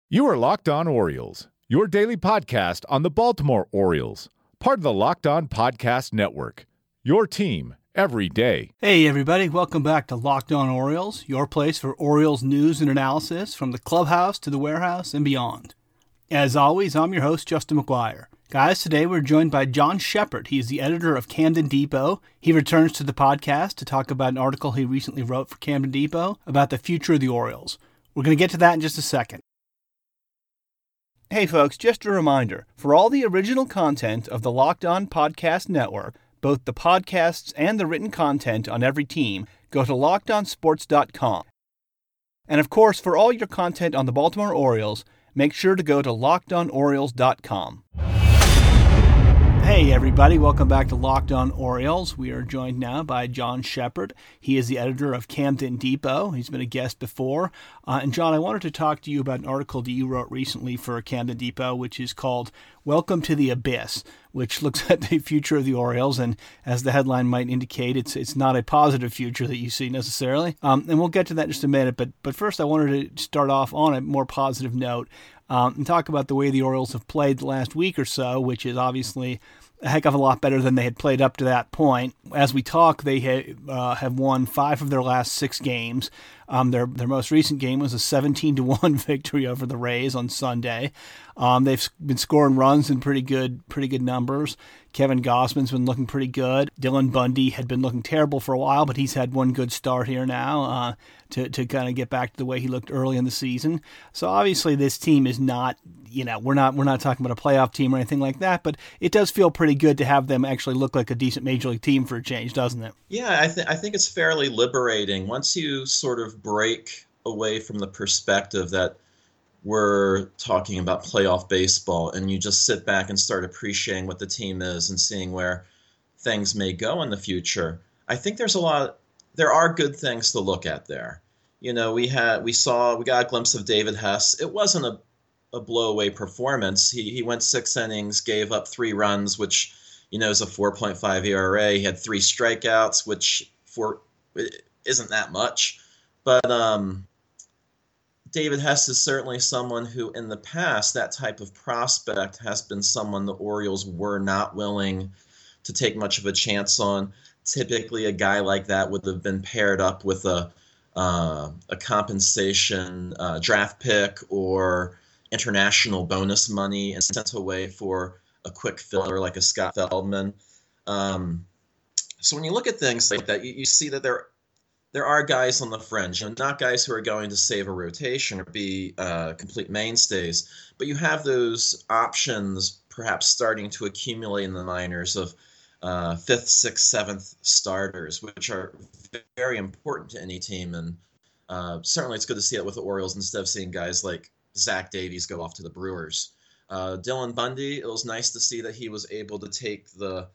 You are Locked On Orioles, your daily podcast on the Baltimore Orioles, part of the Locked On Podcast Network, your team every day. Hey everybody, welcome back to Locked On Orioles, your place for Orioles news and analysis from the clubhouse to the warehouse and beyond. As always, I'm your host, Justin McGuire. Guys, today we're joined by John Shepard. He is the editor of Camden Depot. He returns to the podcast to talk about an article he recently wrote for Camden Depot about the future of the Orioles. We're going to get to that in just a second. Hey folks, just a reminder, for all the original content of the Locked On Podcast Network, both the podcasts and the written content on every team, go to LockedOnSports.com. And of course, for all your content on the Baltimore Orioles, make sure to go to LockedOnOrioles.com. Hey everybody, welcome back to Locked On Orioles. We are joined now by John Shepard. He is the editor of Camden Depot. He's been a guest before. And John, I wanted to talk to you about an article that you wrote recently for Camden Depot, which is called Welcome to the Abyss, which looks at the future of the Orioles. And as the headline might indicate, it's not a positive future that you see necessarily. And we'll get to that in just a minute. But first, I wanted to start off on a more positive note. And talk about the way the Orioles have played the last week or so, which is obviously a heck of a lot better than they had played up to that point. As we talk, they have won 5 of their last 6 games. Their most recent game was a 17-1 victory over the Rays on Sunday. They've been scoring runs in pretty good numbers. Kevin Gausman's been looking pretty good. Dylan Bundy had been looking terrible for a while, but he's had one good start here now to kind of get back to the way he looked early in the season. So obviously this team is not, we're not talking about a playoff team or anything like that, but it does feel pretty good to have them actually look like a decent major league team for a change, doesn't it? Yeah, I think it's fairly liberating once you sort of break away from the perspective that we're talking about playoff baseball and you just sit back and start appreciating what the team is and seeing where things may go in the future. I think there are good things to look at there. We got a glimpse of David Hess. It wasn't a blow-away performance. He went 6 innings, gave up 3 runs, which, is a 4.5 ERA. He had 3 strikeouts, which isn't that much. But David Hess is certainly someone who, in the past, that type of prospect has been someone the Orioles were not willing to take much of a chance on. Typically, a guy like that would have been paired up with a compensation draft pick or international bonus money and sent away for a quick filler like a Scott Feldman. So when you look at things like that, you see that there are guys on the fringe, not guys who are going to save a rotation or be complete mainstays, but you have those options perhaps starting to accumulate in the minors of 5th, 6th, 7th starters, which are very important to any team. And certainly it's good to see it with the Orioles instead of seeing guys like Zach Davies go off to the Brewers. Dylan Bundy, it was nice to see that he was able to take the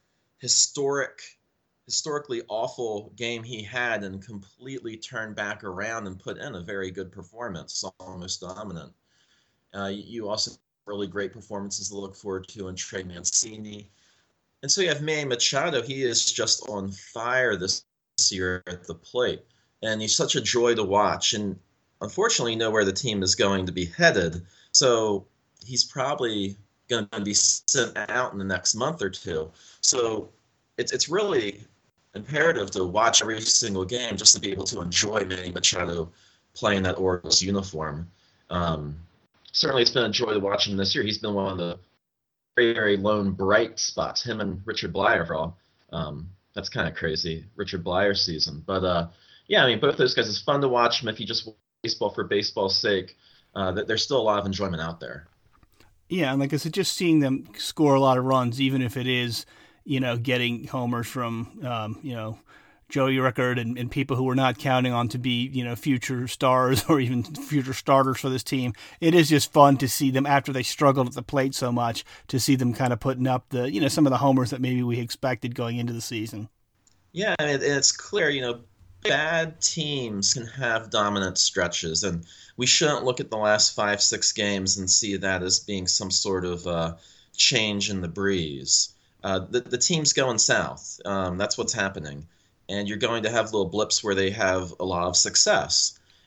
historically awful game he had and completely turn back around and put in a very good performance, almost dominant. You also have really great performances to look forward to in Trey Mancini. And so you have Manny Machado. He is just on fire this year at the plate. And he's such a joy to watch. And unfortunately, you know where the team is going to be headed. So he's probably going to be sent out in the next month or two. So it's really imperative to watch every single game just to be able to enjoy Manny Machado playing that Orioles uniform. Certainly it's been a joy to watch him this year. He's been one of the very, very lone bright spots, him and Richard Bleier for all. That's kind of crazy, Richard Bleier's season. But, both those guys, it's fun to watch them if you just watch baseball for baseball's sake. There's still a lot of enjoyment out there. Yeah, and like I said, just seeing them score a lot of runs, even if it is, getting homers from, Joey Rickard and people who we're not counting on to be, future stars or even future starters for this team. It is just fun to see them after they struggled at the plate so much, to see them kind of putting up the, some of the homers that maybe we expected going into the season. Yeah, and it's clear, bad teams can have dominant stretches, and we shouldn't look at the last 5-6 games and see that as being some sort of change in the breeze. The team's going south. That's what's happening. And you're going to have little blips where they have a lot of success.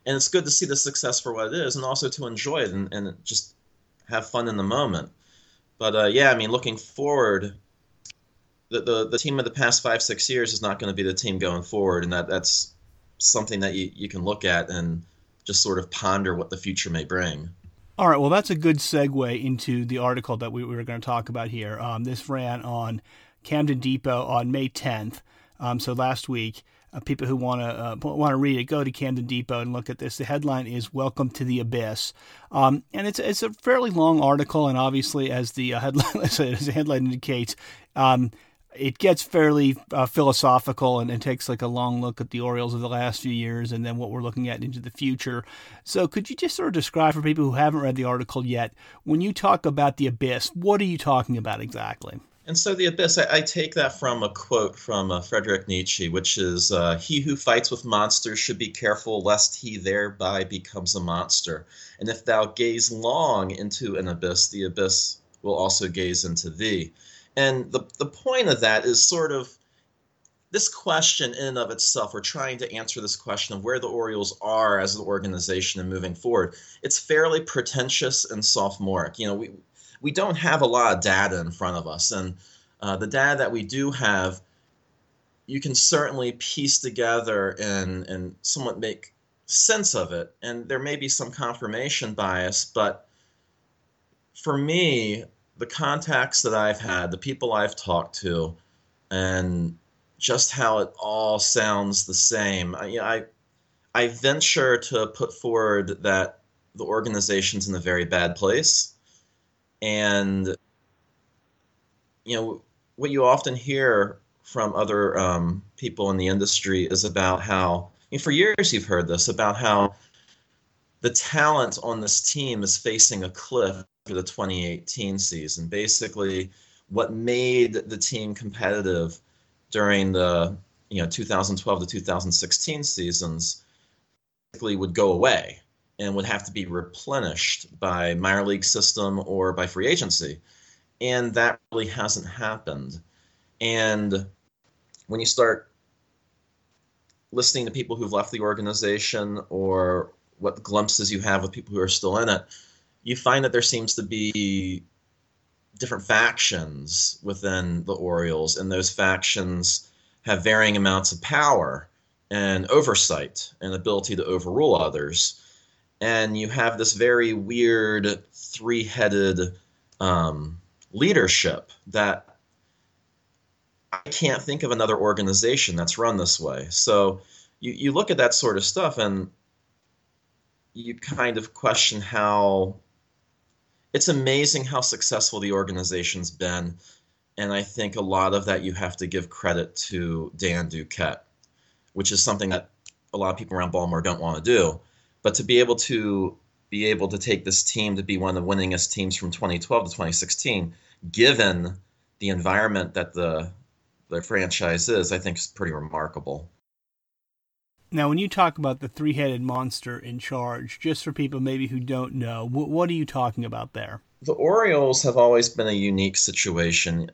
And it's good to see the success for what it is, and also to enjoy it and just have fun in the moment. But yeah, I mean, looking forward, the team of the past 5-6 years is not going to be the team going forward, and that's something that you can look at and just sort of ponder what the future may bring. All right, well, that's a good segue into the article that we were going to talk about here. This ran on Camden Depot on May 10th, so last week. People who want to read it, go to Camden Depot and look at this. The headline is "Welcome to the Abyss," and it's a fairly long article, and obviously, as the headline indicates, it gets fairly philosophical and takes like a long look at the Orioles of the last few years and then what we're looking at into the future. So could you just sort of describe for people who haven't read the article yet, when you talk about the abyss, what are you talking about exactly? And so the abyss, I take that from a quote from Friedrich Nietzsche, which is, he who fights with monsters should be careful lest he thereby becomes a monster. And if thou gaze long into an abyss, the abyss will also gaze into thee. And the point of that is sort of this question in and of itself. We're trying to answer this question of where the Orioles are as an organization and moving forward. It's fairly pretentious and sophomoric. We don't have a lot of data in front of us, and the data that we do have, you can certainly piece together and somewhat make sense of it, and there may be some confirmation bias, but for me, the contacts that I've had, the people I've talked to, and just how it all sounds the same, I venture to put forward that the organization's in a very bad place. And, what you often hear from other people in the industry is about how, for years you've heard this, about how the talent on this team is facing a cliff for the 2018 season. Basically, what made the team competitive during the 2012 to 2016 seasons basically would go away and would have to be replenished by minor league system or by free agency. And that really hasn't happened. And when you start listening to people who've left the organization or what glimpses you have of people who are still in it, you find that there seems to be different factions within the Orioles, and those factions have varying amounts of power and oversight and ability to overrule others. And you have this very weird three-headed leadership that I can't think of another organization that's run this way. So you look at that sort of stuff and you kind of question how it's amazing how successful the organization's been. And I think a lot of that you have to give credit to Dan Duquette, which is something that a lot of people around Baltimore don't want to do. But to be able to take this team to be one of the winningest teams from 2012 to 2016, given the environment that the franchise is, I think is pretty remarkable. Now, when you talk about the three-headed monster in charge, just for people maybe who don't know, what are you talking about there? The Orioles have always been a unique situation.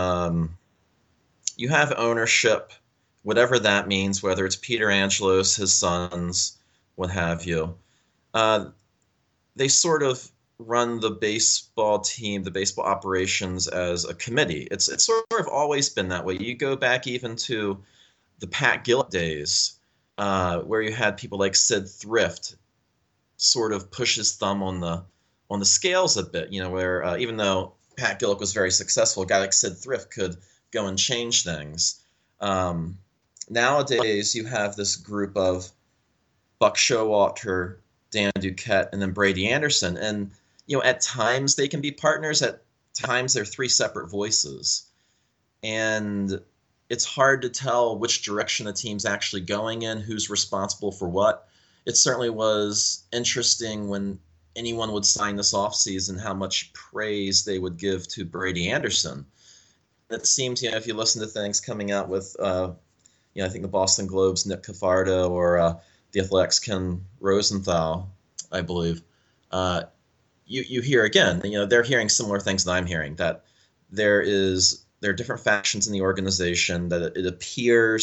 You have ownership, whatever that means, whether it's Peter Angelos, his sons, what have you. They sort of run the baseball team, the baseball operations as a committee. It's sort of always been that way. You go back even to the Pat Gillett days, where you had people like Sid Thrift sort of push his thumb on the scales a bit, where even though Pat Gillett was very successful, a guy like Sid Thrift could go and change things. Nowadays, you have this group of Buck Showalter, Dan Duquette, and then Brady Anderson. And, at times they can be partners. At times they're three separate voices. And it's hard to tell which direction the team's actually going in, who's responsible for what. It certainly was interesting when anyone would sign this offseason how much praise they would give to Brady Anderson. It seems, if you listen to things coming out with, I think the Boston Globe's Nick Cafardo or the Athletics' Ken Rosenthal, I believe, you hear again, they're hearing similar things that I'm hearing, that there are different factions in the organization, that it appears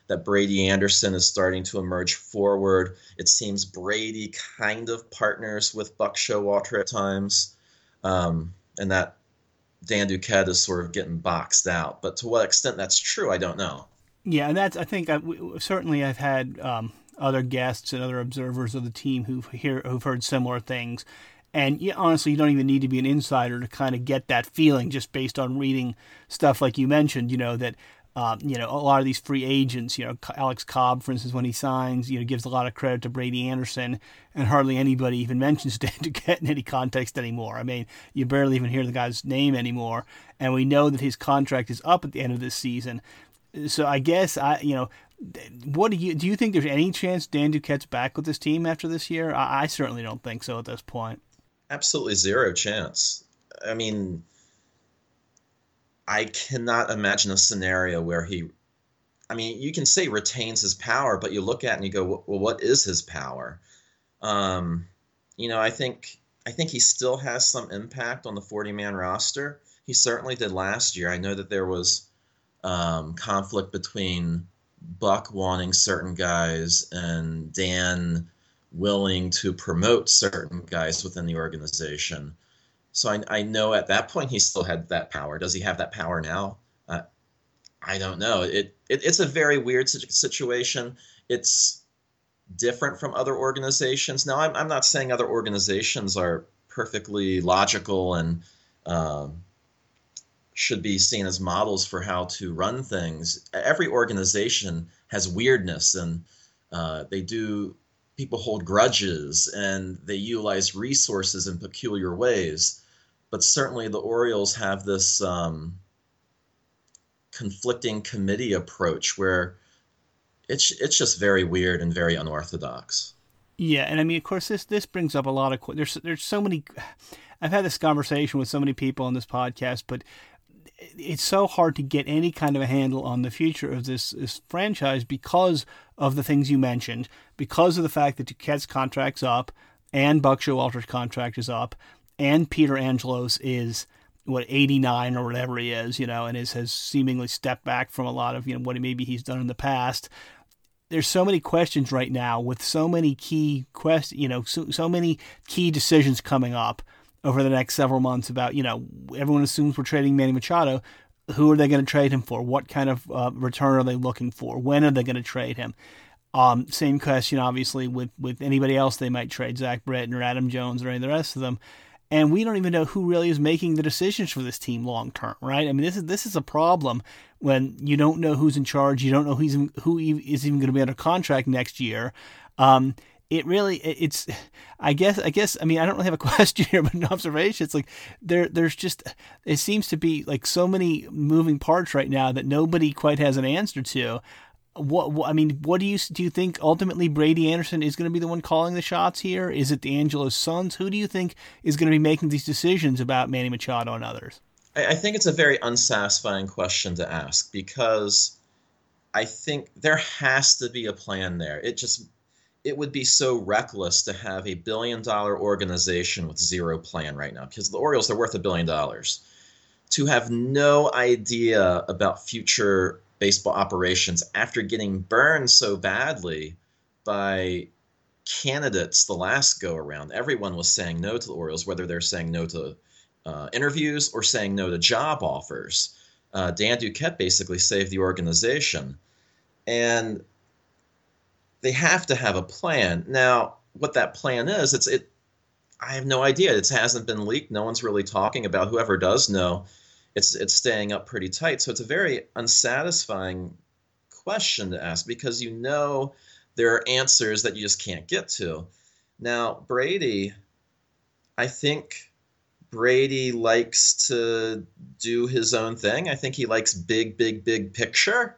that Brady Anderson is starting to emerge forward. It seems Brady kind of partners with Buck Showalter at times, and that Dan Duquette is sort of getting boxed out. But to what extent that's true, I don't know. Yeah, and that's, I think, certainly I've had other guests and other observers of the team who've heard similar things. And honestly, you don't even need to be an insider to kind of get that feeling just based on reading stuff like you mentioned, that a lot of these free agents, Alex Cobb, for instance, when he signs, gives a lot of credit to Brady Anderson, and hardly anybody even mentions Dan Duquette in any context anymore. I mean, you barely even hear the guy's name anymore, and we know that his contract is up at the end of this season. So I guess what do you think there's any chance Dan Duquette's back with this team after this year? I certainly don't think so at this point. Absolutely zero chance. I mean, I cannot imagine a scenario where you can say retains his power, but you look at it and you go, well, what is his power? I think he still has some impact on the 40-man roster. He certainly did last year. I know that there was conflict between Buck wanting certain guys and Dan willing to promote certain guys within the organization. So I know at that point he still had that power. Does he have that power now? I don't know. It's a very weird situation. It's different from other organizations. Now, I'm not saying other organizations are perfectly logical and should be seen as models for how to run things. Every organization has weirdness, and people hold grudges, and they utilize resources in peculiar ways. But certainly the Orioles have this conflicting committee approach where it's just very weird and very unorthodox. Yeah, and I mean, of course, this brings up a lot of there's so many. I've had this conversation with so many people on this podcast, but it's so hard to get any kind of a handle on the future of this franchise because of the things you mentioned, because of the fact that Duquette's contract's up and Buck Showalter's contract is up, and Peter Angelos is 89 or whatever he is, and has seemingly stepped back from a lot of what maybe he's done in the past. There's so many questions right now with so many key so many key decisions coming up over the next several months about, everyone assumes we're trading Manny Machado. Who are they going to trade him for? What kind of return are they looking for? When are they going to trade him? Same question, obviously, with anybody else they might trade, Zach Britton or Adam Jones or any of the rest of them. And we don't even know who really is making the decisions for this team long term, right? I mean, this is a problem when you don't know who's in charge. You don't know who is even going to be under contract next year. I guess, I mean, I don't really have a question here, but an observation. It's like there's just, it seems to be like so many moving parts right now that nobody quite has an answer to. What do you think ultimately Brady Anderson is going to be the one calling the shots here? Is it the Angelos sons? Who do you think is going to be making these decisions about Manny Machado and others? I think it's a very unsatisfying question to ask because I think there has to be a plan there. It would be so reckless to have a $1 billion organization with zero plan right now, because the Orioles, they're worth $1 billion. To have no idea about future baseball operations after getting burned so badly by candidates the last go around. Everyone was saying no to the Orioles, whether they're saying no to interviews or saying no to job offers. Dan Duquette basically saved the organization. And they have to have a plan. Now, what that plan is, I have no idea. It hasn't been leaked. No one's really talking about. Whoever does know, it's staying up pretty tight. So it's a very unsatisfying question to ask because there are answers that you just can't get to. Now, Brady, I think Brady likes to do his own thing. I think he likes big picture.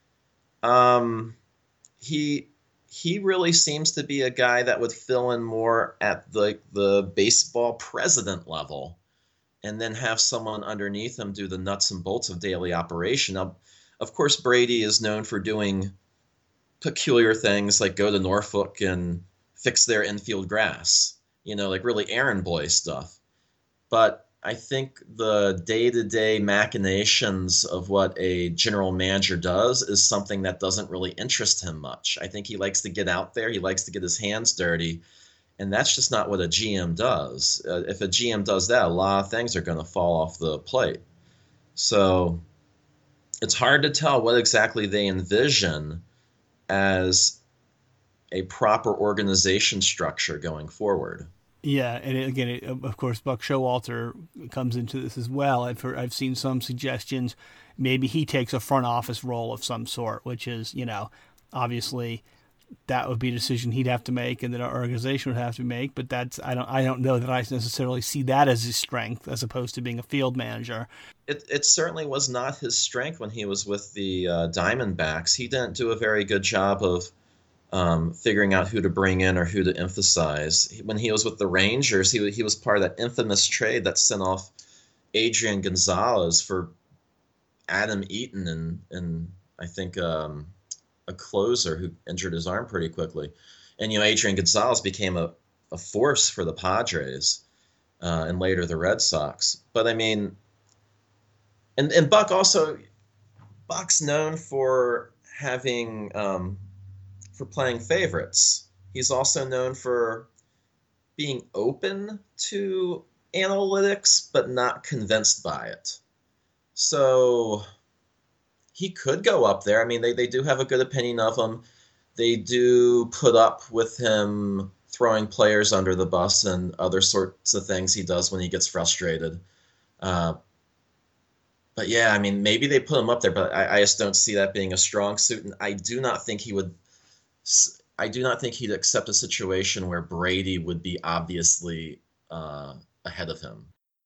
He really seems to be a guy that would fill in more at the baseball president level and then have someone underneath him do the nuts and bolts of daily operation. Now, of course, Brady is known for doing peculiar things like go to Norfolk and fix their infield grass, like really errand boy stuff. But I think the day-to-day machinations of what a general manager does is something that doesn't really interest him much. I think he likes to get out there, he likes to get his hands dirty, and that's just not what a GM does. If a GM does that, a lot of things are going to fall off the plate. So it's hard to tell what exactly they envision as a proper organization structure going forward. Yeah, and of course, Buck Showalter comes into this as well. I've seen some suggestions. Maybe he takes a front office role of some sort, which is, obviously that would be a decision he'd have to make, and that our organization would have to make. But I don't know that I necessarily see that as his strength, as opposed to being a field manager. It certainly was not his strength when he was with the Diamondbacks. He didn't do a very good job of figuring out who to bring in or who to emphasize. When he was with the Rangers, he was part of that infamous trade that sent off Adrian Gonzalez for Adam Eaton and I think a closer who injured his arm pretty quickly. And Adrian Gonzalez became a force for the Padres and later the Red Sox. But I mean, and Buck's known for having for playing favorites. He's also known for being open to analytics, but not convinced by it. So he could go up there. I mean, they do have a good opinion of him. They do put up with him throwing players under the bus and other sorts of things he does when he gets frustrated. But yeah, I mean, maybe they put him up there, but I just don't see that being a strong suit. And I do not think he'd accept a situation where Brady would be obviously ahead of him.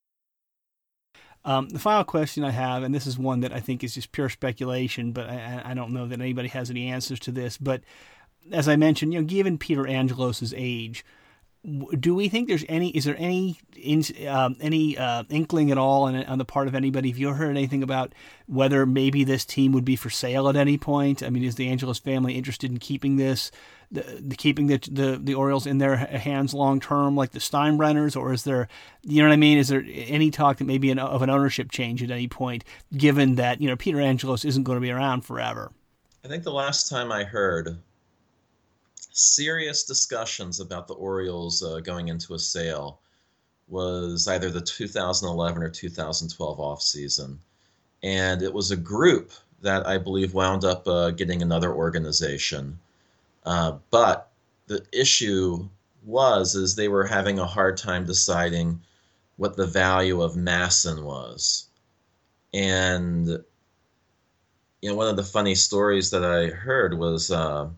The final question I have, and this is one that I think is just pure speculation, but I don't know that anybody has any answers to this. But as I mentioned, given Peter Angelos' age, do we think is there any inkling at all on the part of anybody? Have you heard anything about whether maybe this team would be for sale at any point? I mean, is the Angelos family interested in keeping keeping the Orioles in their hands long term, like the Steinbrenners, or is there, you know what I mean? Is there any talk that maybe of an ownership change at any point, given that Peter Angelos isn't going to be around forever? I think the last time I heard serious discussions about the Orioles going into a sale was either the 2011 or 2012 offseason. And it was a group that I believe wound up getting another organization. But the issue is they were having a hard time deciding what the value of Masson was. And one of the funny stories that I heard was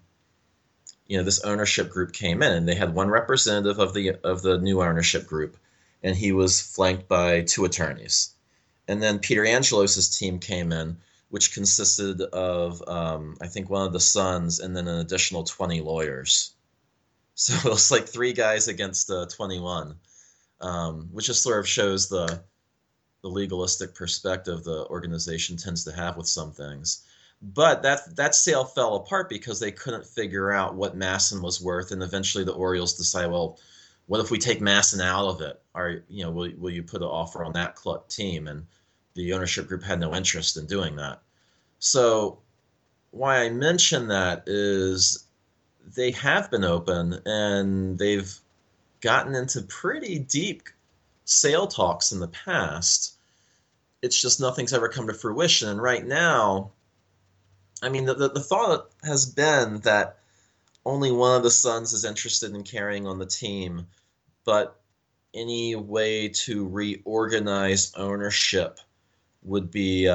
this ownership group came in, and they had one representative of the new ownership group, and he was flanked by two attorneys. And then Peter Angelos' team came in, which consisted of, I think, one of the sons and then an additional 20 lawyers. So it was like 3 guys against 21, which just sort of shows the legalistic perspective the organization tends to have with some things. But that sale fell apart because they couldn't figure out what Masson was worth, and eventually the Orioles decided, well, what if we take Masson out of it? Will you put an offer on that team? And the ownership group had no interest in doing that. So why I mention that is they have been open and they've gotten into pretty deep sale talks in the past. It's just nothing's ever come to fruition. And right now, I mean, the thought has been that only one of the sons is interested in carrying on the team, but any way to reorganize ownership would be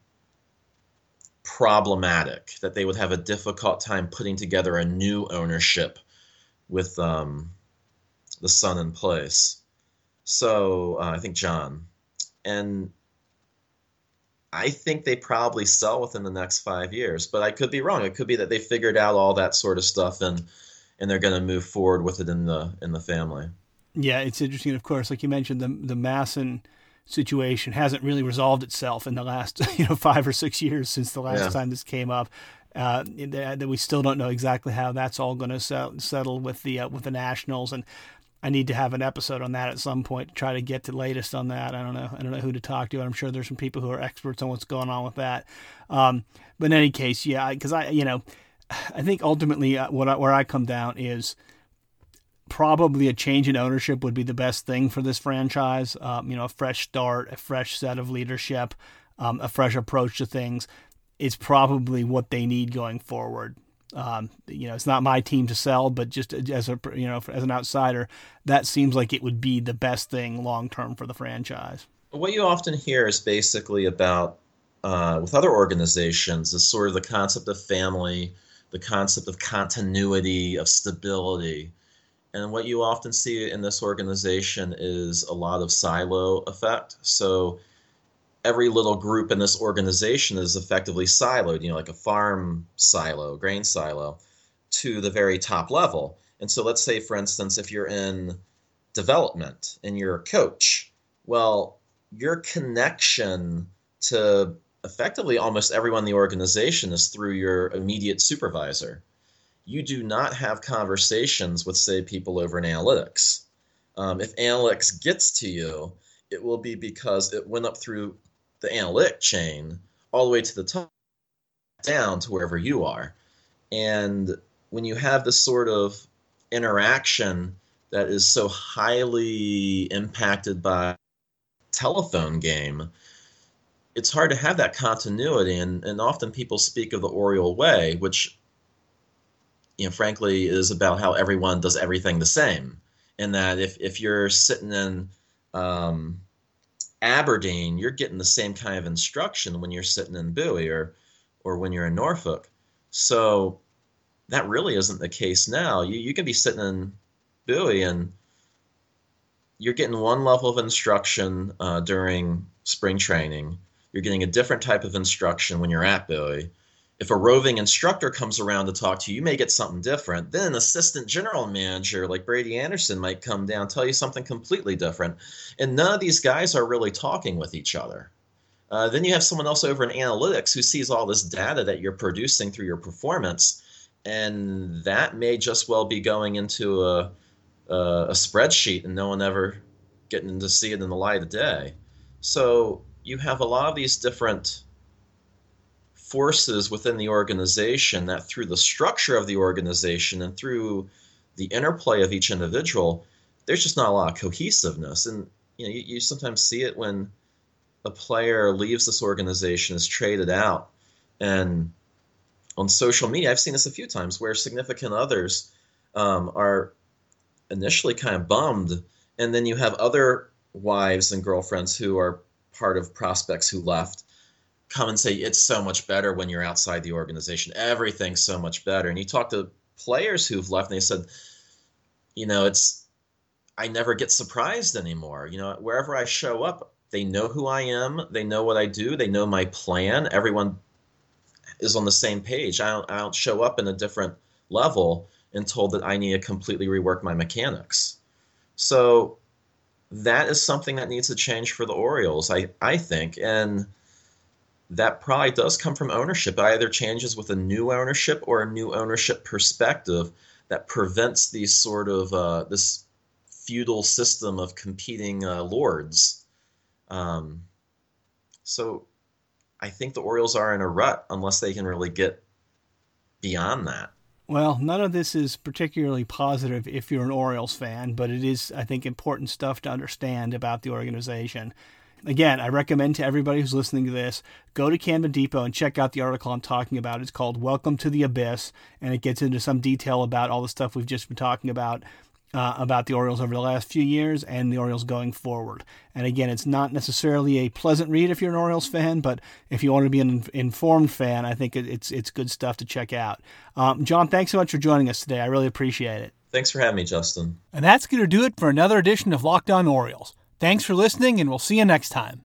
problematic, that they would have a difficult time putting together a new ownership with the son in place. So I think John. And I think they probably sell within the next 5 years, but I could be wrong. It could be that they figured out all that sort of stuff and they're going to move forward with it in the family. Yeah, it's interesting. Of course, like you mentioned, the Masson situation hasn't really resolved itself in the last 5 or 6 years since the last time this came up. That we still don't know exactly how that's all going to settle with the Nationals. And I need to have an episode on that at some point to try to get the latest on that. I don't know who to talk to. I'm sure there's some people who are experts on what's going on with that. But in any case, yeah, because I think ultimately where I come down is probably a change in ownership would be the best thing for this franchise. A fresh start, a fresh set of leadership, a fresh approach to things is probably what they need going forward. It's not my team to sell, but just as an outsider, that seems like it would be the best thing long term for the franchise. What you often hear is basically about with other organizations is sort of the concept of family, the concept of continuity, of stability. And what you often see in this organization is a lot of silo effect. So every little group in this organization is effectively siloed, like a farm silo, grain silo, to the very top level. And so let's say, for instance, if you're in development and you're a coach, well, your connection to effectively almost everyone in the organization is through your immediate supervisor. You do not have conversations with, say, people over in analytics. If analytics gets to you, it will be because it went up through the analytic chain all the way to the top, down to wherever you are. And when you have this sort of interaction that is so highly impacted by telephone game, it's hard to have that continuity. And often people speak of the Oriole way, which, frankly, is about how everyone does everything the same. And that if you're sitting in Aberdeen, you're getting the same kind of instruction when you're sitting in Bowie or when you're in Norfolk. So that really isn't the case now. You can be sitting in Bowie and you're getting one level of instruction during spring training. You're getting a different type of instruction when you're at Bowie. If a roving instructor comes around to talk to you, you may get something different. Then an assistant general manager like Brady Anderson might come down and tell you something completely different. And none of these guys are really talking with each other. Then you have someone else over in analytics who sees all this data that you're producing through your performance, and that may just well be going into a spreadsheet and no one ever getting to see it in the light of day. So you have a lot of these different forces within the organization that through the structure of the organization and through the interplay of each individual, there's just not a lot of cohesiveness. And you sometimes see it when a player leaves this organization, is traded out. And on social media, I've seen this a few times where significant others are initially kind of bummed. And then you have other wives and girlfriends who are part of prospects who left come and say, it's so much better when you're outside the organization. Everything's so much better. And you talk to players who've left and they said, I never get surprised anymore. Wherever I show up, they know who I am. They know what I do. They know my plan. Everyone is on the same page. I don't show up in a different level and told that I need to completely rework my mechanics. So that is something that needs to change for the Orioles, I think. And that probably does come from ownership. It either changes with a new ownership or a new ownership perspective that prevents these sort of this feudal system of competing lords. So I think the Orioles are in a rut unless they can really get beyond that. Well, none of this is particularly positive if you're an Orioles fan, but it is, I think, important stuff to understand about the organization. Again, I recommend to everybody who's listening to this, go to Camden Depot and check out the article I'm talking about. It's called Welcome to the Abyss, and it gets into some detail about all the stuff we've just been talking about the Orioles over the last few years and the Orioles going forward. And again, it's not necessarily a pleasant read if you're an Orioles fan, but if you want to be an informed fan, I think it's good stuff to check out. John, thanks so much for joining us today. I really appreciate it. Thanks for having me, Justin. And that's going to do it for another edition of Locked On Orioles. Thanks for listening, and we'll see you next time.